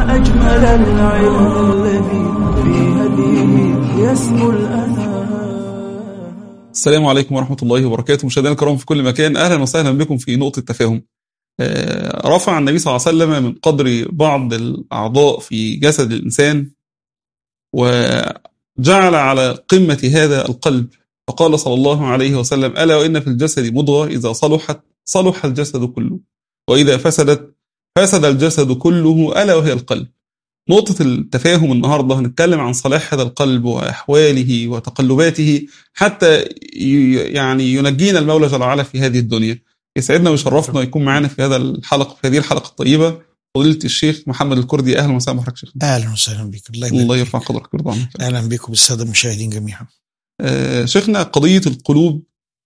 ما أجمل العلم الذي في هديه يسمو الأذى. السلام عليكم ورحمة الله وبركاته. مشاهدينا الكرام في كل مكان، أهلا وسهلا بكم في نقطة تفاهم. رفع النبي صلى الله عليه وسلم من قدر بعض الأعضاء في جسد الإنسان وجعل على قمة هذا القلب، فقال صلى الله عليه وسلم: ألا وإن في الجسد مضغة إذا صلحت صلح الجسد كله، وإذا فسدت فسد الجسد كله، ألا وهي القلب. نقطة التفاهم النهاردة هنتكلم عن صلاح هذا القلب وأحواله وتقلباته حتى يعني ينجينا المولى جل وعلا في هذه الدنيا. يسعدنا ويشرفنا يكون معنا في هذه الحلقة الطيبة فضيلة الشيخ محمد الكردي. أهلا وسهلا بحضرتك شيخ. أهلا وسهلا بك. الله يرفع قدرك ويرضى عنك. أهلا بكم بالسادة المشاهدين جميعا. شيخنا، قضية القلوب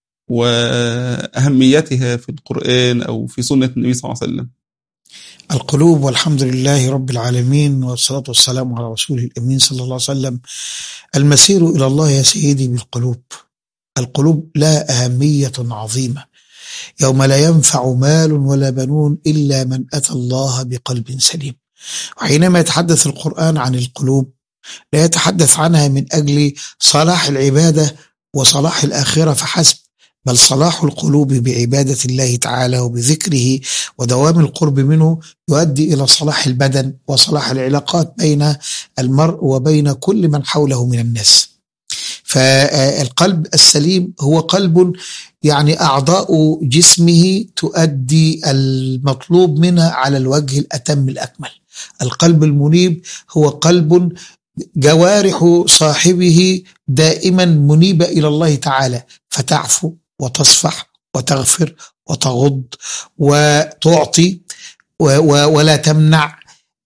وأهميتها في القرآن أو في سنة النبي صلى الله عليه وسلم. القلوب، والحمد لله رب العالمين، والصلاة والسلام على رسوله الأمين صلى الله عليه وسلم. المسير إلى الله يا سيدي بالقلوب. القلوب لها أهمية عظيمة، يوم لا ينفع مال ولا بنون إلا من أتى الله بقلب سليم. وحينما يتحدث القرآن عن القلوب لا يتحدث عنها من أجل صلاح العبادة وصلاح الآخرة فحسب، بل صلاح القلوب بعبادة الله تعالى وبذكره ودوام القرب منه يؤدي إلى صلاح البدن وصلاح العلاقات بين المرء وبين كل من حوله من الناس. فالقلب السليم هو قلب يعني أعضاء جسمه تؤدي المطلوب منها على الوجه الأتم الأكمل. القلب المنيب هو قلب جوارح صاحبه دائما منيبة إلى الله تعالى، فتعفو وتصفح وتغفر وتغض وتعطي ولا تمنع،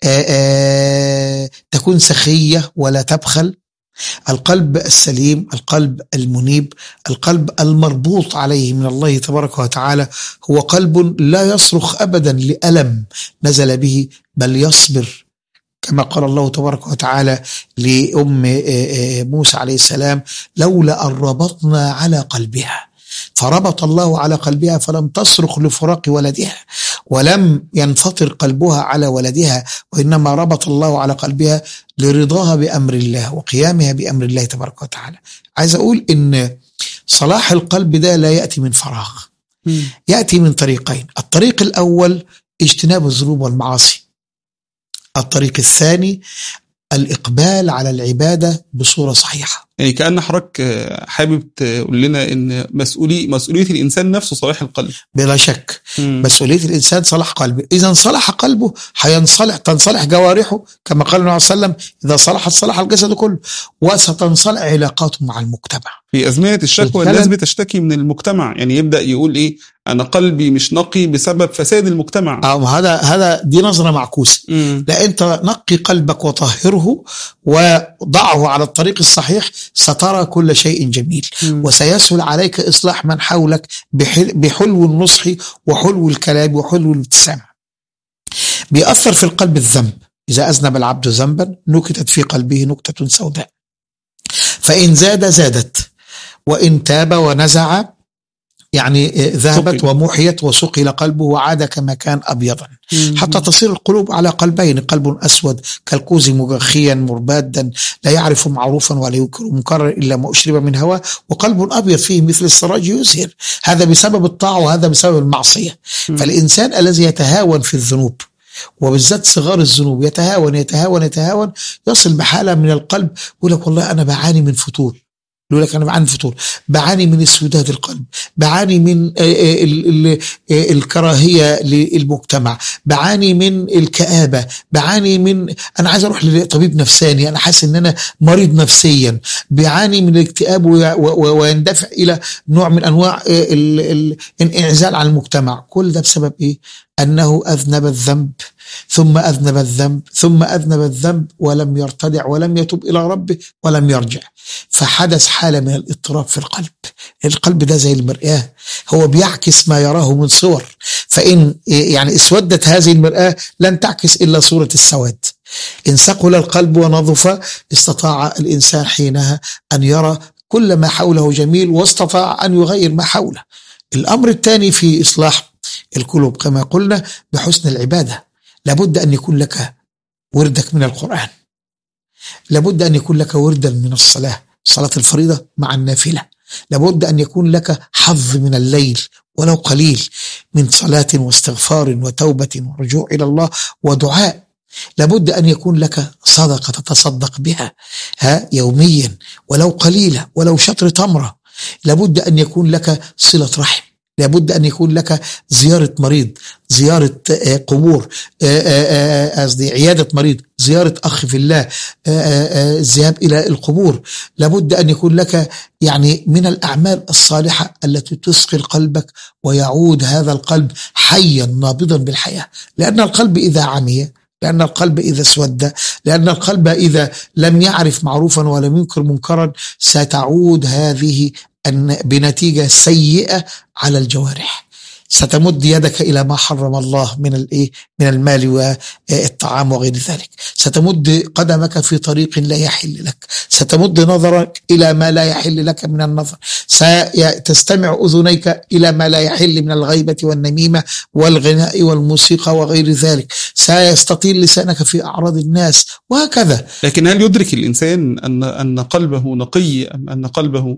تكون سخية ولا تبخل. القلب السليم، القلب المنيب، القلب المربوط عليه من الله تبارك وتعالى هو قلب لا يصرخ أبدا لألم نزل به، بل يصبر، كما قال الله تبارك وتعالى لأم موسى عليه السلام: لولا أن ربطنا على قلبها. فربط الله على قلبها فلم تصرخ لفراق ولدها، ولم ينفطر قلبها على ولدها، وإنما ربط الله على قلبها لرضاها بأمر الله وقيامها بأمر الله تبارك وتعالى. عايز أقول إن صلاح القلب ده لا يأتي من فراغ، يأتي من طريقين. الطريق الأول اجتناب الذنوب والمعاصي، الطريق الثاني الإقبال على العبادة بصورة صحيحة. يعني كأن حضرتك حابب تقول لنا إن مسؤولية الإنسان نفسه صلاح القلب. بلا شك مسؤولية الإنسان صلاح قلبه. إذا صلح قلبه تنصلح جوارحه، كما قال النبي صلى الله عليه وسلم: إذا صلحت صلح الجسد كله. وستنصلح علاقاته مع المجتمع. في أزمنة الشكوى الناس بتشتكي من المجتمع، يعني يبدأ يقول إيه: أنا قلبي مش نقي بسبب فساد المجتمع. دي نظرة معكوسة. لا، أنت نقي قلبك وطهره وضعه على الطريق الصحيح، سترى كل شيء جميل، وسيسهل عليك إصلاح من حولك بحلو النصح وحلو الكلام وحلو الابتسامة. بيأثر في القلب الذنب. إذا أذنب العبد ذنبا نكتت في قلبه نكتة سوداء، فإن زادت، وإن تاب ونزع يعني ذهبت ومحيت وسقل قلبه وعاد كما كان أبيضا، حتى تصير القلوب على قلبين: قلب أسود كالكوز مجخيا مربادا لا يعرف معروفا ولا ينكر منكرا إلا ما أشرب من هواه، وقلب أبيض فيه مثل السراج يزهر. هذا بسبب الطاعة وهذا بسبب المعصية. فالإنسان الذي يتهاون في الذنوب وبالذات صغار الذنوب يتهاون يصل بحالة من القلب يقول لك: والله أنا بعاني من فتور، يقول لك: أنا بعاني من فتور، بعاني من اسوداد القلب، بعاني من الكراهية للمجتمع، بعاني من الكآبة، بعاني من أنا عايز أروح لطبيب نفساني، أنا حاسس إن أنا مريض نفسيا، بعاني من الاكتئاب ويندفع إلى نوع من أنواع الانعزال عن المجتمع. كل ده بسبب إيه؟ أنه أذنب الذنب ثم أذنب الذنب ثم أذنب الذنب ولم يرتدع ولم يتوب إلى ربه ولم يرجع، فحدث حالة من الاضطراب في القلب. القلب ده زي المرآة، هو بيعكس ما يراه من صور، فإن يعني اسودت هذه المرآة لن تعكس إلا صورة السواد. إن ثقل القلب ونظف استطاع الإنسان حينها أن يرى كل ما حوله جميل، واستطاع أن يغير ما حوله. الأمر الثاني في إصلاح القلوب كما قلنا بحسن العبادة. لابد أن يكون لك وردك من القرآن، لابد أن يكون لك وردا من الصلاة، صلاة الفريضة مع النافلة، لابد أن يكون لك حظ من الليل ولو قليل من صلاة واستغفار وتوبة ورجوع إلى الله ودعاء، لابد أن يكون لك صدقة تتصدق بها يوميا ولو قليلة ولو شطر تمرة، لابد أن يكون لك صلة رحم، لابد أن يكون لك زيارة مريض، زيارة قبور، عيادة مريض، زيارة أخ في الله، الذهاب إلى القبور، لابد أن يكون لك يعني من الأعمال الصالحة التي تثقل قلبك ويعود هذا القلب حيا نابضا بالحياة، لأن القلب إذا عمي، لأن القلب إذا اسود، لأن القلب إذا لم يعرف معروفا ولم ينكر منكرا ستعود هذه بنتيجة سيئة على الجوارح، ستمد يدك إلى ما حرم الله من المال والطعام وغير ذلك، ستمد قدمك في طريق لا يحل لك، ستمد نظرك إلى ما لا يحل لك من النظر، ستستمع أذنيك إلى ما لا يحل من الغيبة والنميمة والغناء والموسيقى وغير ذلك، سيستطيل لسانك في أعراض الناس وهكذا. لكن هل يدرك الإنسان أن قلبه نقي أم أن قلبه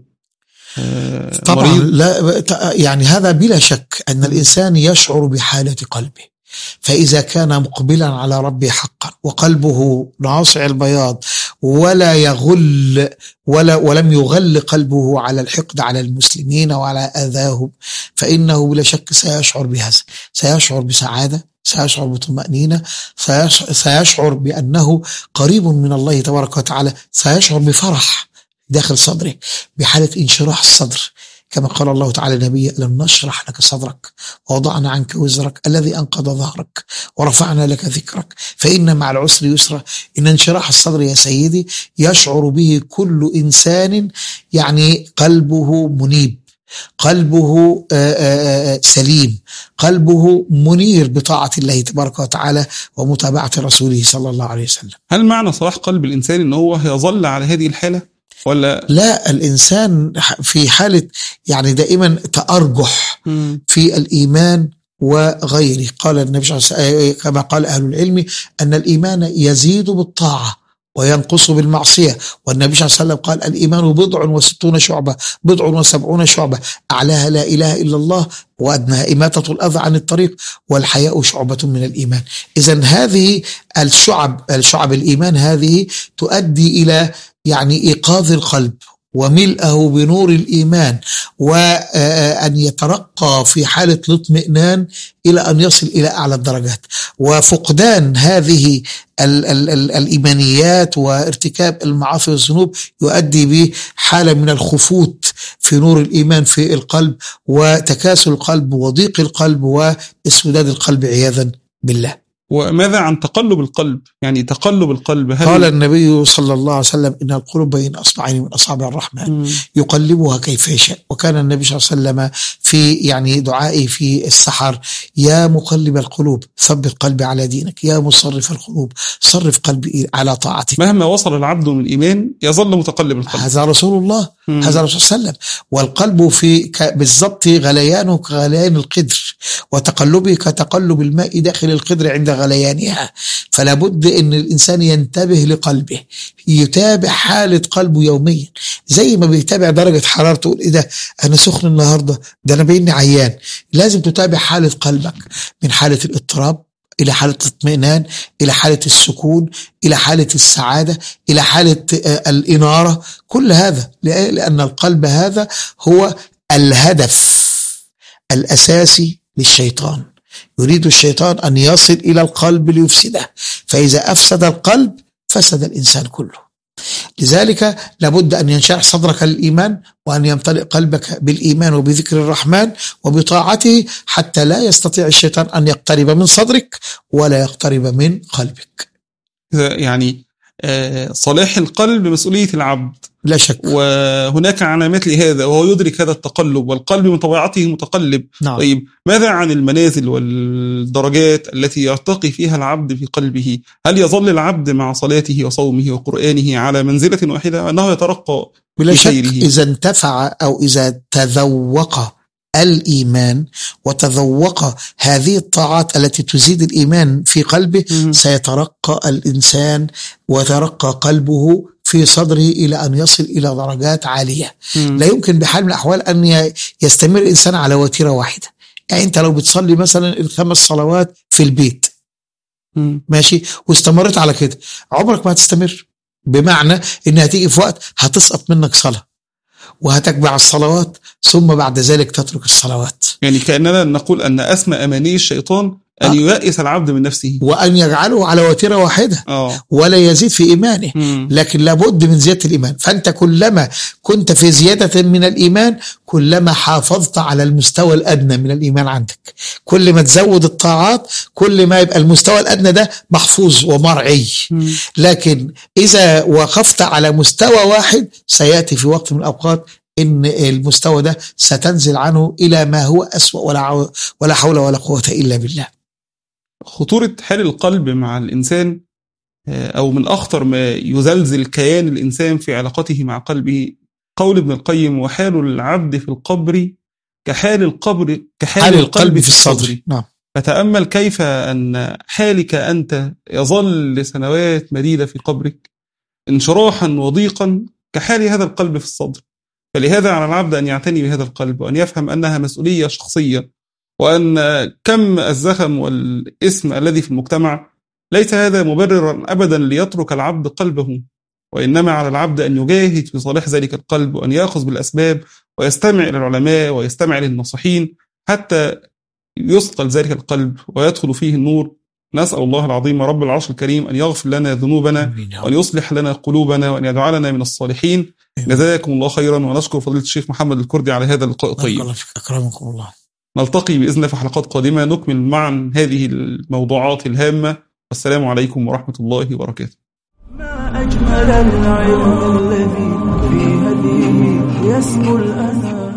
طبعا مريض؟ لا، يعني هذا بلا شك أن الإنسان يشعر بحالة قلبه، فإذا كان مقبلا على ربه حقا وقلبه ناصع البياض ولا يغل ولم يغل قلبه على الحقد على المسلمين وعلى أذاهم، فإنه بلا شك سيشعر بهذا، سيشعر بسعادة، سيشعر بطمأنينة، سيشعر بأنه قريب من الله تبارك وتعالى، سيشعر بفرح داخل صدره، بحالة انشراح الصدر، كما قال الله تعالى نبي لم نشرح لك صدرك ووضعنا عنك وزرك الذي أنقض ظهرك ورفعنا لك ذكرك فإن مع العسر يسرا. إن انشراح الصدر يا سيدي يشعر به كل إنسان يعني قلبه منيب، قلبه سليم، قلبه منير بطاعة الله تبارك وتعالى ومتابعة رسوله صلى الله عليه وسلم. هل معنى صلاح قلب الإنسان إنه هو يظل على هذه الحالة ولا لا؟ الإنسان في حالة يعني دائما تأرجح في الإيمان وغيره. قال النبي صلى الله عليه وسلم كما قال أهل العلم أن الإيمان يزيد بالطاعة وينقص بالمعصية، والنبي صلى الله عليه وسلم قال الإيمان 60 شعبة 70 شعبة، أعلاها لا إله إلا الله وأدناها إماتة الأذى عن الطريق والحياء شعبة من الإيمان. إذن هذه الشعب الإيمان هذه تؤدي إلى يعني إيقاظ القلب وملئه بنور الإيمان وأن يترقى في حالة الاطمئنان إلى أن يصل إلى أعلى الدرجات. وفقدان هذه الإيمانيات وارتكاب المعاصي والذنوب يؤدي بحالة من الخفوت في نور الإيمان في القلب وتكاسل القلب وضيق القلب واسوداد القلب عياذا بالله. وماذا عن تقلب القلب؟ يعني تقلب القلب قال النبي صلى الله عليه وسلم إن القلوب بين أصبعين من أصابع الرحمن يقلبها كيف يشاء. وكان النبي صلى الله عليه وسلم في يعني دعائه في السحر يا مقلب القلوب ثبت قلبي على دينك، يا مصرف القلوب صرف قلبي على طاعتك. مهما وصل العبد من الإيمان يظل متقلب القلب. هذا رسول الله، هذا رسول صلى الله عليه وسلم. والقلب في بالضبط غليانه كغليان القدر وتقلبه كتقلب الماء داخل القدر عند غليانها. فلا بد ان الانسان ينتبه لقلبه، يتابع حالة قلبه يوميا زي ما بيتابع درجة حرارته. تقول ايه ده انا سخن النهاردة، ده انا بيني عيان. لازم تتابع حالة قلبك من حالة الاضطراب إلى حالة الاطمئنان، إلى حالة السكون، إلى حالة السعادة، إلى حالة الإنارة. كل هذا لأن القلب هذا هو الهدف الأساسي للشيطان. يريد الشيطان أن يصل إلى القلب ليفسده، فإذا أفسد القلب فسد الإنسان كله. لذلك لابد أن ينشرح صدرك للإيمان وأن يمتلئ قلبك بالإيمان وبذكر الرحمن وبطاعته حتى لا يستطيع الشيطان أن يقترب من صدرك ولا يقترب من قلبك. يعني صلاح القلب مسؤولية العبد لا شك، وهناك علامات لهذا وهو يدرك هذا التقلب، والقلب من طبيعته متقلب. نعم. طيب ماذا عن المنازل والدرجات التي يرتقي فيها العبد في قلبه؟ هل يظل العبد مع صلاته وصومه وقرآنه على منزلة واحدة أنه يترقى بلا شك إذا انتفع أو إذا تذوق الإيمان وتذوق هذه الطاعات التي تزيد الإيمان في قلبه سيترقى الإنسان وترقى قلبه في صدره إلى أن يصل إلى درجات عالية. لا يمكن بحال من الأحوال أن يستمر الإنسان على وتيرة واحدة. يعني أنت لو بتصلي مثلا 5 صلوات في البيت ماشي واستمرت على كده عمرك ما هتستمر، بمعنى إنها هتيجي في وقت هتسقط منك صلاة وهتجمع الصلوات ثم بعد ذلك تترك الصلوات. يعني كأننا نقول أن أسمى أماني الشيطان أن ييأس العبد من نفسه وأن يجعله على وتيرة واحدة ولا يزيد في إيمانه. لكن لابد من زيادة الإيمان. فأنت كلما كنت في زيادة من الإيمان كلما حافظت على المستوى الأدنى من الإيمان عندك. كل ما تزود الطاعات كل ما يبقى المستوى الأدنى ده محفوظ ومرعي. لكن إذا وقفت على مستوى واحد سيأتي في وقت من الأوقات إن المستوى ده ستنزل عنه إلى ما هو أسوأ ولا حول ولا قوة إلا بالله. خطورة حال القلب مع الإنسان أو من أخطر ما يزلزل كيان الإنسان في علاقته مع قلبه قول ابن القيم: وحال العبد في القبر كحال القلب في الصدر. نعم. فتأمل كيف أن حالك أنت يظل لسنوات مديدة في قبرك انشراحا وضيقا كحال هذا القلب في الصدر. فلهذا على العبد أن يعتني بهذا القلب وأن يفهم أنها مسؤولية شخصية، وأن كم الزخم والإثم الذي في المجتمع ليس هذا مبررا أبدا ليترك العبد قلبه، وإنما على العبد أن يجاهد في صالح ذلك القلب وأن يأخذ بالأسباب ويستمع إلى العلماء ويستمع للناصحين حتى يثقل ذلك القلب ويدخل فيه النور. نسأل الله العظيم رب العرش الكريم أن يغفر لنا ذنوبنا وأن يصلح لنا قلوبنا وأن يجعلنا من الصالحين. جزاكم الله خيرا، ونشكر فضيلة الشيخ محمد الكردي على هذا اللقاء الطيب. أكرمكم الله. نلتقي بإذن الله في حلقات قادمة نكمل معا هذه الموضوعات الهامة. والسلام عليكم ورحمة الله وبركاته. ما أجمل العلم الذي في هديه يسمو الأذى.